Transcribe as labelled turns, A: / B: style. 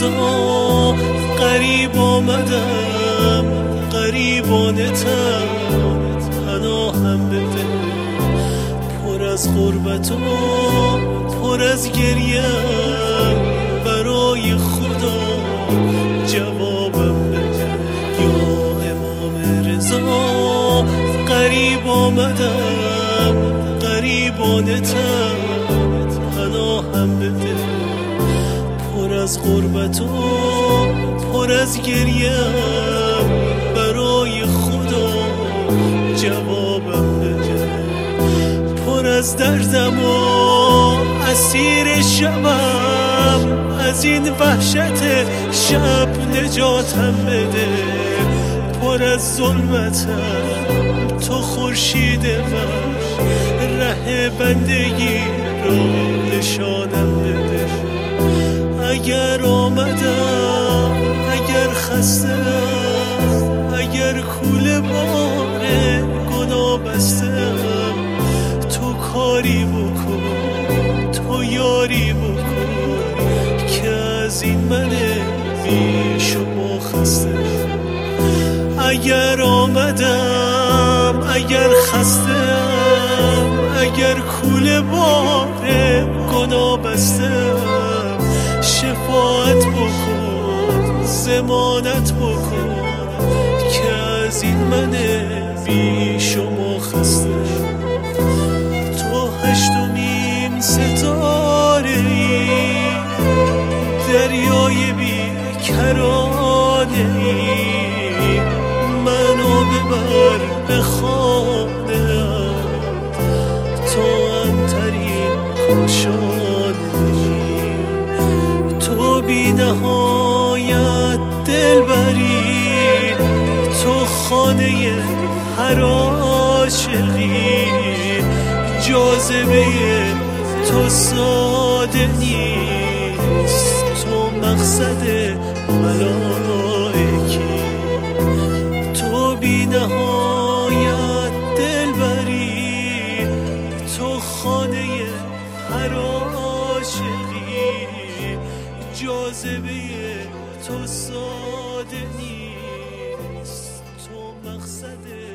A: رضا قریب آمدم، قریبانتم پناهم بده. پر از غربت و پر از گریم، برای خدا جوابم بده. یا امام رضا قریب آمدم، قریبانتم پناهم بده. پر از غربت و پر از گریم، برای خدا جوابم بده. پر از دردم و اسیر شبم، از این وحشت شب نجاتم بده. پر از ظلمتم تو خورشید من، ره بندگی رو نشانم بده. اگر آمدم، اگر خستم، اگر کوله بار گناه بستم، تو کاری بکن، تو یاری بکن که از این من بی شما خسته. اگر آمدم، اگر خستم، اگر کوله بار گناه بستم، شفاعت بکن، ضمانت بکن که از این من بی شما خسته. تو هشتمین ستاره ای، دریای بی کرانه ای، منو ببر به خانه تو انترین کاشانه ای. تو بی نهایت دلبری، تو خانه هر عاشقی، جاذبه تو ساده نیست، تو مقصد ملائکی. تو بی نهایت دلبری، تو خانه هر عاشقی، جاذبه تو ساده نیست، تو مقصد